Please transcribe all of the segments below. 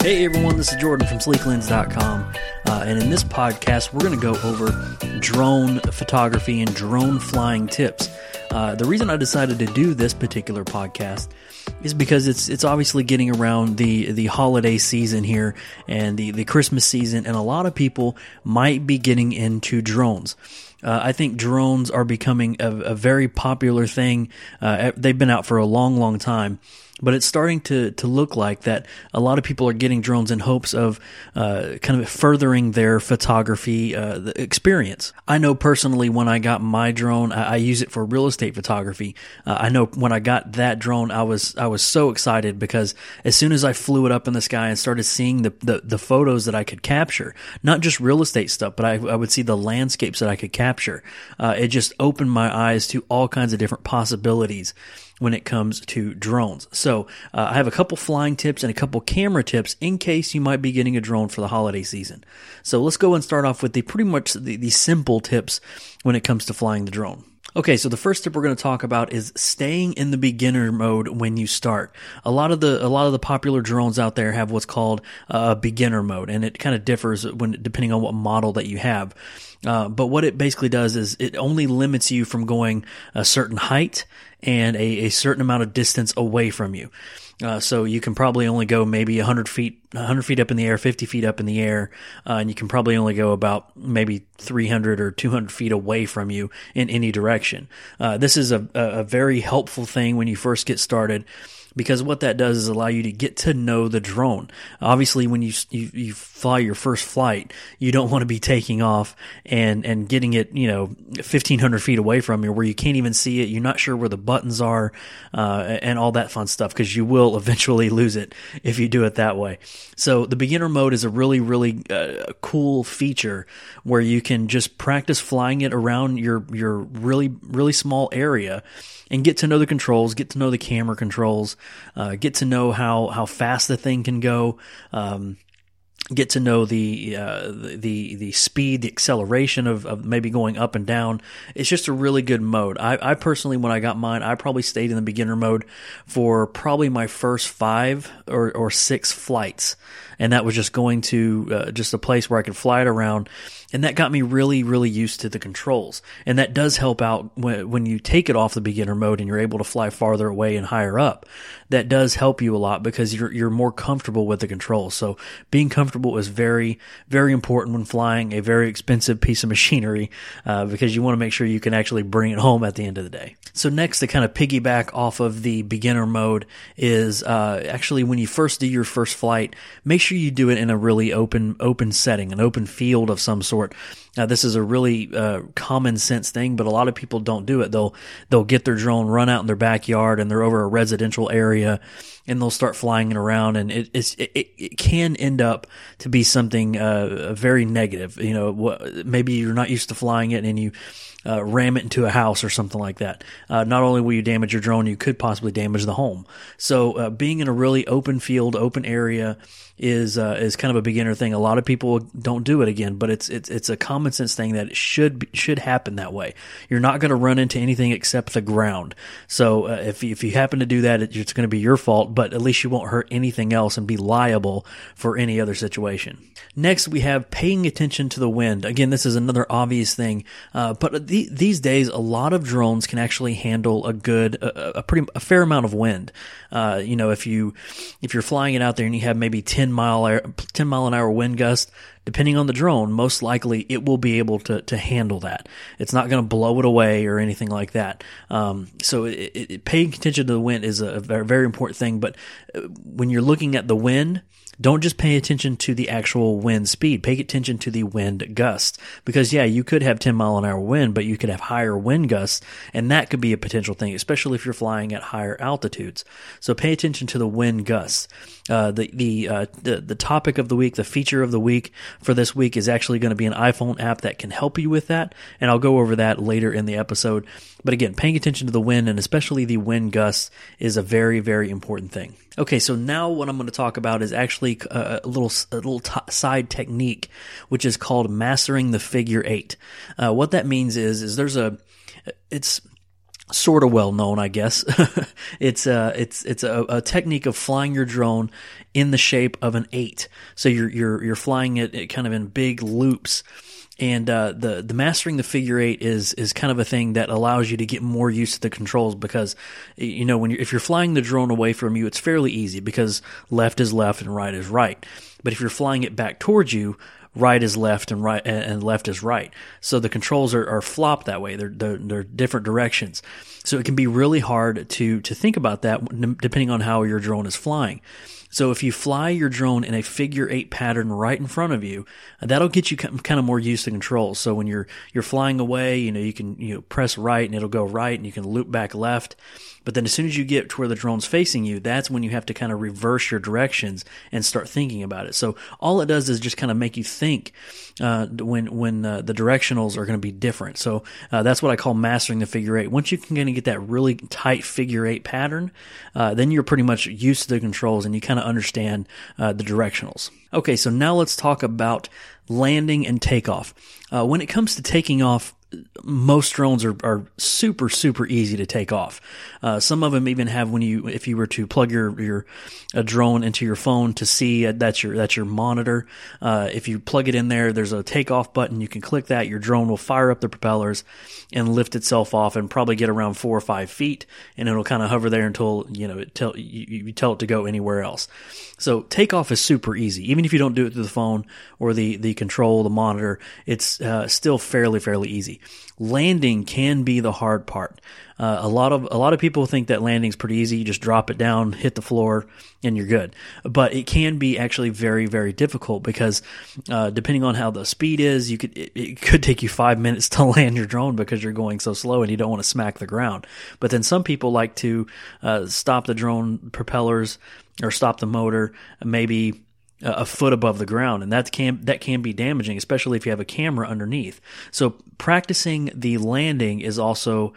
Hey everyone, this is Jordan from SleekLens.com, and in this podcast we're going to go over drone photography and drone flying tips. The reason I decided to do this particular podcast is because it's obviously getting around the holiday season here and the Christmas season, and a lot of people might be getting into drones. I think drones are becoming a very popular thing. They've been out for a long, long time. But it's starting to look like that a lot of people are getting drones in hopes of kind of furthering their photography experience. I know personally when I got my drone, I use it for real estate photography. I know when I got that drone, I was so excited because as soon as I flew it up in the sky and started seeing the photos that I could capture, not just real estate stuff, but I would see the landscapes that I could capture. It just opened my eyes to all kinds of different possibilities when it comes to drones. So I have a couple flying tips and a couple camera tips in case you might be getting a drone for the holiday season. So let's go and start off with pretty much the simple tips when it comes to flying the drone. Okay, so the first tip we're going to talk about is staying in the beginner mode when you start. A lot of the popular drones out there have what's called a beginner mode, and it kind of differs depending on what model that you have. But what it basically does is it only limits you from going a certain height and a certain amount of distance away from you. So you can probably only go maybe 100 feet up in the air, 50 feet up in the air, and you can probably only go about maybe 300 or 200 feet away from you in any direction. This is a very helpful thing when you first get started, because what that does is allow you to get to know the drone. Obviously, when you fly your first flight, you don't want to be taking off and getting it, 1,500 feet away from you where you can't even see it. You're not sure where the buttons are, and all that fun stuff, because you will eventually lose it if you do it that way. So the beginner mode is a really, really cool feature where you can just practice flying it around your really, really small area and get to know the controls, get to know the camera controls, get to know how fast the thing can go, get to know the speed, the acceleration of maybe going up and down. It's just a really good mode. I personally, when I got mine, I probably stayed in the beginner mode for probably my first 5 or 6 flights. And that was just going to just a place where I could fly it around. And that got me really, really used to the controls. And that does help out when you take it off the beginner mode and you're able to fly farther away and higher up. That does help you a lot because you're more comfortable with the controls. So being comfortable is very, very important when flying a very expensive piece of machinery, because you want to make sure you can actually bring it home at the end of the day. So next, to kind of piggyback off of the beginner mode is actually when you first do your first flight, make sure you do it in a really open setting, an open field of some sort. Now, this is a really common sense thing, but a lot of people don't do it. They'll get their drone, run out in their backyard, and they're over a residential area, and they'll start flying it around, and it can end up to be something very negative. Maybe you're not used to flying it, and you ram it into a house or something like that. Not only will you damage your drone, you could possibly damage the home. So being in a really open field, open area is kind of a beginner thing. A lot of people don't do it again, but it's a common sense thing that it should happen that way. You're not going to run into anything except the ground. So if you happen to do that, it's going to be your fault, but at least you won't hurt anything else and be liable for any other situation. Next, we have paying attention to the wind. Again, this is another obvious thing, but these days a lot of drones can actually handle a fair amount of wind. If you're flying it out there and you have maybe 10 mile an hour wind gust, depending on the drone, most likely it will be able to handle that. It's not going to blow it away or anything like that. So paying attention to the wind is a very, very important thing. But when you're looking at the wind, don't just pay attention to the actual wind speed. Pay attention to the wind gusts. Because, you could have 10 mile an hour wind, but you could have higher wind gusts, and that could be a potential thing, especially if you're flying at higher altitudes. So pay attention to the wind gusts. The topic of the week, the feature of the week for this week is actually going to be an iPhone app that can help you with that, and I'll go over that later in the episode. But again, paying attention to the wind, and especially the wind gusts, is a very, very important thing. Okay, so now what I'm going to talk about is actually a little side technique, which is called mastering the figure 8. What that means is sort of well known, I guess. It's a technique of flying your drone in the shape of an 8. So you're flying it kind of in big loops. And the mastering the figure 8 is kind of a thing that allows you to get more used to the controls, because if you're flying the drone away from you, it's fairly easy because left is left and right is right. But if you're flying it back towards you, right is left and right and left is right. So the controls are flopped that way. They're different directions. So it can be really hard to think about that depending on how your drone is flying. So if you fly your drone in a figure 8 pattern right in front of you, that'll get you kind of more used to controls. So when you're flying away, you can press right and it'll go right, and you can loop back left. But then as soon as you get to where the drone's facing you, that's when you have to kind of reverse your directions and start thinking about it. So all it does is just kind of make you think when the directionals are going to be different. So that's what I call mastering the figure 8. Once you can kind of get that really tight figure 8 pattern, then you're pretty much used to the controls and you kind of understand the directionals. Okay, so now let's talk about landing and takeoff. When it comes to taking off, most drones are super, super easy to take off. Some of them even have if you were to plug your drone into your phone to see that's your monitor. If you plug it in there, there's a takeoff button. You can click that. Your drone will fire up the propellers and lift itself off and probably get around 4 or 5 feet, and it'll kind of hover there until you tell it to go anywhere else. So takeoff is super easy. Even if you don't do it through the phone or the control, the monitor, it's still fairly easy. Landing can be the hard part. A lot of people think that landing's pretty easy. You just drop it down, hit the floor, and you're good. But it can be actually very, very difficult because depending on how the speed is, it could take you 5 minutes to land your drone because you're going so slow and you don't want to smack the ground. But then some people like to stop the drone propellers or stop the motor maybe a foot above the ground, and that can be damaging, especially if you have a camera underneath. So practicing the landing is also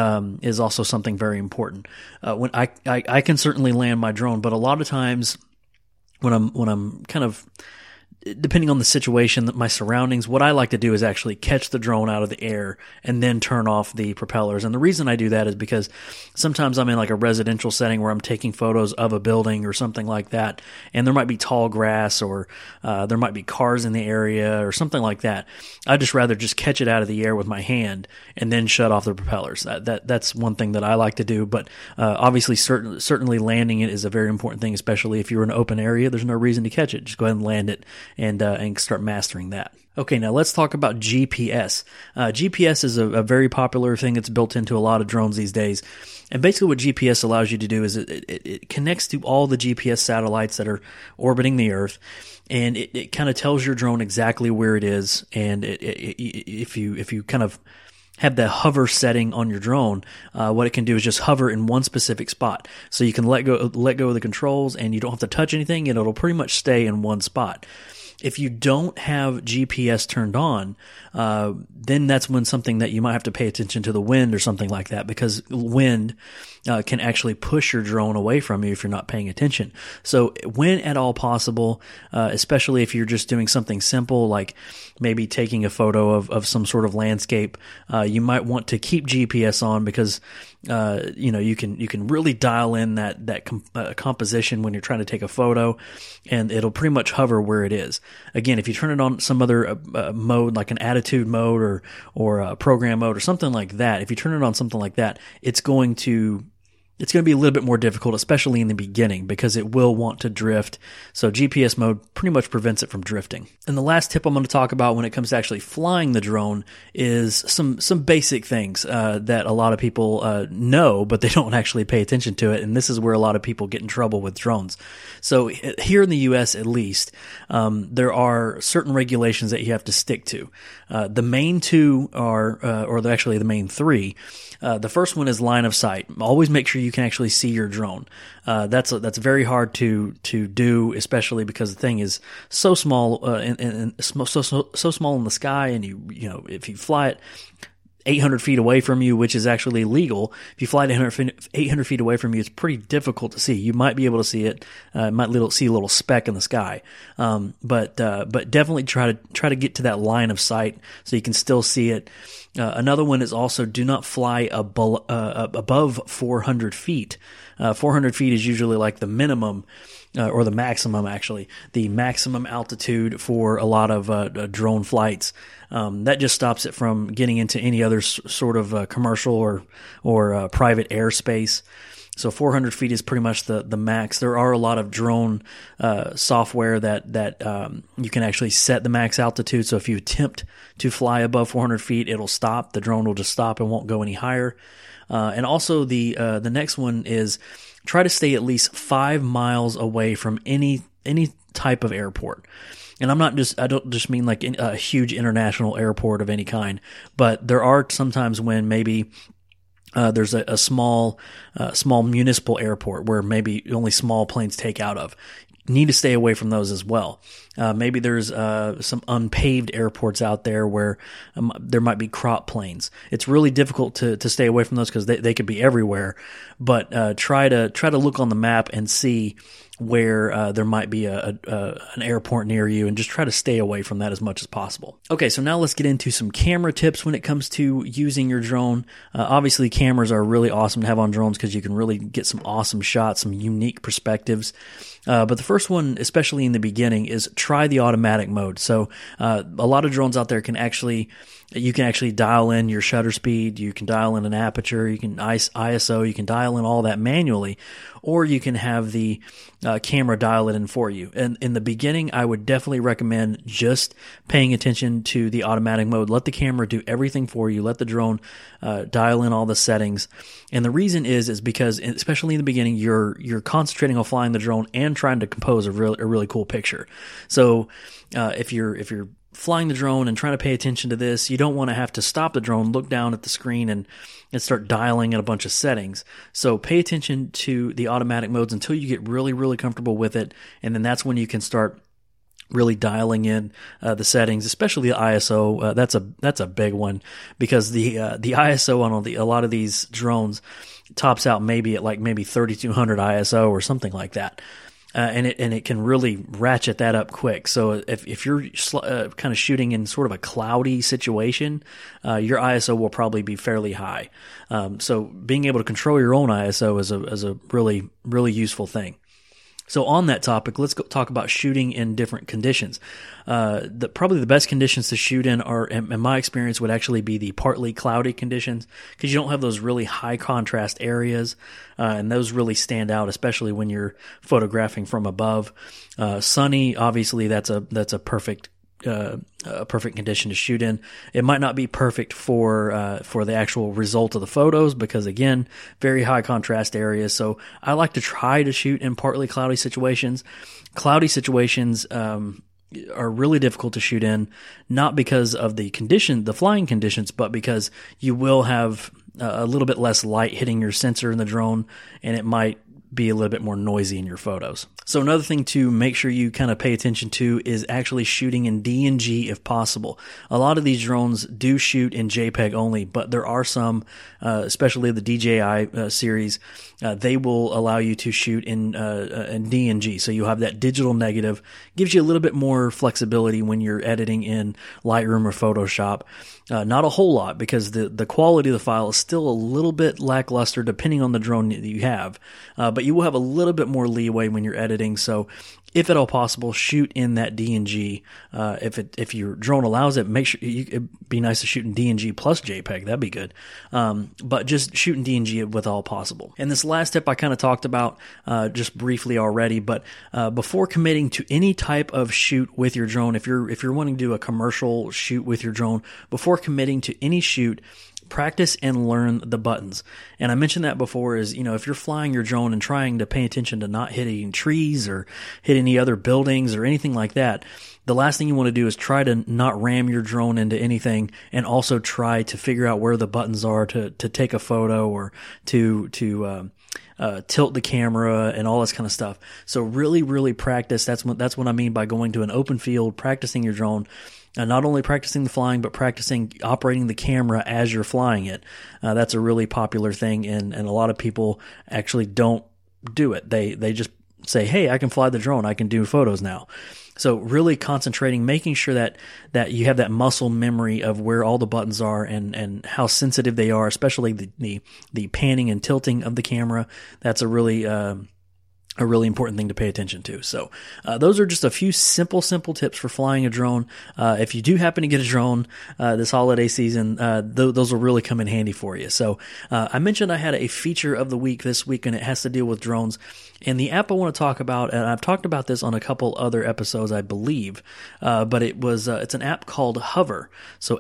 something very important. When I can certainly land my drone, but a lot of times when I'm kind of, depending on the situation, my surroundings, what I like to do is actually catch the drone out of the air and then turn off the propellers. And the reason I do that is because sometimes I'm in like a residential setting where I'm taking photos of a building or something like that, and there might be tall grass or there might be cars in the area or something like that. I'd just rather just catch it out of the air with my hand and then shut off the propellers. That's one thing that I like to do. But obviously, certainly landing it is a very important thing, especially if you're in an open area. There's no reason to catch it. Just go ahead and land it and start mastering that. Okay, now let's talk about GPS. GPS is a very popular thing that's built into a lot of drones these days. And basically what GPS allows you to do is it connects to all the GPS satellites that are orbiting the Earth, and it kind of tells your drone exactly where it is. And if you kind of have the hover setting on your drone, what it can do is just hover in one specific spot. So you can let go of the controls and you don't have to touch anything, and it'll pretty much stay in one spot. If you don't have GPS turned on, then that's when something that you might have to pay attention to the wind or something like that, because wind can actually push your drone away from you if you're not paying attention. So when at all possible, especially if you're just doing something simple like maybe taking a photo of some sort of landscape, you might want to keep GPS on because you can really dial in that composition when you're trying to take a photo, and it'll pretty much hover where it is. Again, if you turn it on some other mode, like an attitude mode or a program mode or something like that, if you turn it on something like that, it's going to be a little bit more difficult, especially in the beginning, because it will want to drift. So GPS mode pretty much prevents it from drifting. And the last tip I'm going to talk about when it comes to actually flying the drone is some basic things that a lot of people know, but they don't actually pay attention to it. And this is where a lot of people get in trouble with drones. So here in the U.S. at least, there are certain regulations that you have to stick to. The main two are, the main three. The first one is line of sight. Always make sure you can actually see your drone. That's very hard to do, especially because the thing is so small and so small in the sky, and you know if you fly it, 800 feet away from you, which is actually legal. If you fly to 800 feet away from you, it's pretty difficult to see. You might be able to see it. See a little speck in the sky. But definitely try to get to that line of sight so you can still see it. Another one is also do not fly above 400 feet. 400 feet is usually like the minimum, or the maximum, actually. The maximum altitude for a lot of drone flights. That just stops it from getting into any other sort of commercial or private airspace. So 400 feet is pretty much the max. There are a lot of drone software that you can actually set the max altitude. So if you attempt to fly above 400 feet, it'll stop. The drone will just stop and won't go any higher. And also the next one is try to stay at least 5 miles away from any type of airport. And I don't just mean like a huge international airport of any kind, but there are sometimes when maybe there's a small municipal airport where maybe only small planes take out of. Need to stay away from those as well. Maybe there's some unpaved airports out there where there might be crop planes. It's really difficult to stay away from those because they could be everywhere. But try to look on the map and see where there might be an airport near you, and just try to stay away from that as much as possible. Okay, so now let's get into some camera tips when it comes to using your drone. Obviously, cameras are really awesome to have on drones because you can really get some awesome shots, some unique perspectives. But the first one, especially in the beginning, is try the automatic mode. So a lot of drones out there you can actually dial in your shutter speed, you can dial in an aperture, you can ISO, you can dial in all that manually, or you can have the camera dial it in for you. And in the beginning, I would definitely recommend just paying attention to the automatic mode. Let the camera do everything for you. Let the drone dial in all the settings. And the reason is because, especially in the beginning, you're concentrating on flying the drone and trying to compose a really cool picture. So if you're flying the drone and trying to pay attention to this, you don't want to have to stop the drone, look down at the screen, and start dialing in a bunch of settings. So pay attention to the automatic modes until you get really, really comfortable with it, and then that's when you can start really dialing in the settings, especially the ISO. That's a big one because the ISO on a lot of these drones tops out maybe at like 3200 ISO or something like that. And it can really ratchet that up quick. So if you're kind of shooting in sort of a cloudy situation, your ISO will probably be fairly high. So being able to control your own ISO is a really, really useful thing. So on that topic, let's go talk about shooting in different conditions. Probably the best conditions to shoot in are, in my experience, would actually be the partly cloudy conditions, because you don't have those really high contrast areas, and those really stand out, especially when you're photographing from above. Sunny, obviously, that's a perfect condition to shoot in. It might not be perfect for the actual result of the photos because, again, very high contrast areas. So I like to try to shoot in partly cloudy situations. Cloudy situations are really difficult to shoot in, not because of the flying conditions, but because you will have a little bit less light hitting your sensor in the drone, and it might be a little bit more noisy in your photos. So another thing to make sure you kind of pay attention to is actually shooting in DNG if possible. A lot of these drones do shoot in JPEG only, but there are some, especially the DJI series, they will allow you to shoot in DNG. So you have that digital negative, gives you a little bit more flexibility when you're editing in Lightroom or Photoshop. Not a whole lot, because the quality of the file is still a little bit lackluster depending on the drone that you have. But you will have a little bit more leeway when you're editing. So if at all possible, shoot in that DNG. If your drone allows it, make sure it'd be nice to shoot in DNG plus JPEG. That'd be good. But just shoot in DNG with all possible. And this last tip I kind of talked about just briefly already. But before committing to any type of shoot with your drone, if you're wanting to do a commercial shoot with your drone, before committing to any shoot, practice and learn the buttons. And I mentioned that before is, if you're flying your drone and trying to pay attention to not hitting trees or hit any other buildings or anything like that, the last thing you want to do is try to not ram your drone into anything, and also try to figure out where the buttons are to take a photo or to tilt the camera and all this kind of stuff. So really, really practice. That's what I mean by going to an open field, practicing your drone. not only practicing the flying, but practicing operating the camera as you're flying it. That's a really popular thing, and a lot of people actually don't do it. They just say, hey, I can fly the drone. I can do photos now. So really concentrating, making sure that you have that muscle memory of where all the buttons are and how sensitive they are, especially the panning and tilting of the camera. That's a really important thing to pay attention to. So those are just a few simple tips for flying a drone. If you do happen to get a drone this holiday season, those will really come in handy for you. So I mentioned I had a feature of the week this week, and it has to deal with drones. And the app I want to talk about, and I've talked about this on a couple other episodes, I believe, but it's an app called Hover, so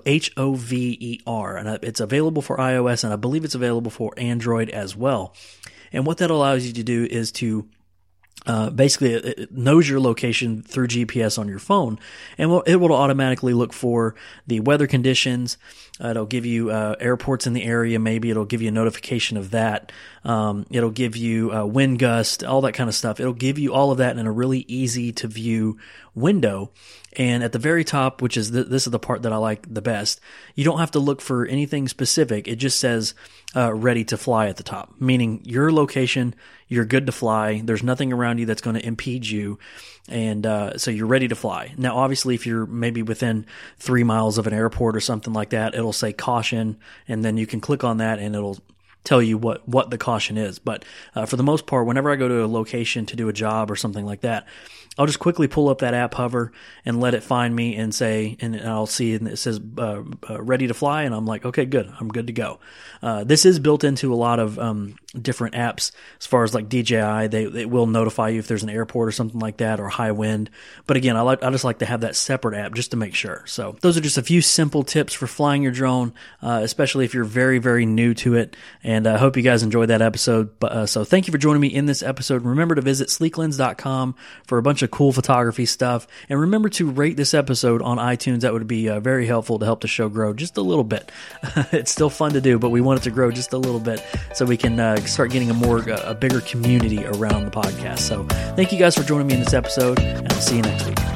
Hover, and it's available for iOS, and I believe it's available for Android as well. And what that allows you to do is to basically, it knows your location through GPS on your phone, and it will automatically look for the weather conditions. It'll give you airports in the area. Maybe it'll give you a notification of that. It'll give you wind gust, all that kind of stuff. It'll give you all of that in a really easy to view window. And at the very top, which is this is the part that I like the best, you don't have to look for anything specific. It just says ready to fly at the top, meaning your location, you're good to fly. There's nothing around you that's going to impede you. And so you're ready to fly. Now, obviously, if you're maybe within 3 miles of an airport or something like that, it'll say caution, and then you can click on that and it'll tell you what the caution is. But for the most part, whenever I go to a location to do a job or something like that, I'll just quickly pull up that app Hover and let it find me and say, and I'll see, and it says ready to fly, and I'm like, okay, good, I'm good to go. This is built into a lot of different apps as far as like DJI. They will notify you if there's an airport or something like that, or high wind. But again, I just like to have that separate app just to make sure. So those are just a few simple tips for flying your drone, especially if you're very, very new to it. And I hope you guys enjoyed that episode. So thank you for joining me in this episode. Remember to visit sleeklens.com for a bunch of cool photography stuff. And remember to rate this episode on iTunes. That would be very helpful to help the show grow just a little bit. It's still fun to do, but we want it to grow just a little bit so we can start getting a bigger community around the podcast. So thank you guys for joining me in this episode, and I'll see you next week.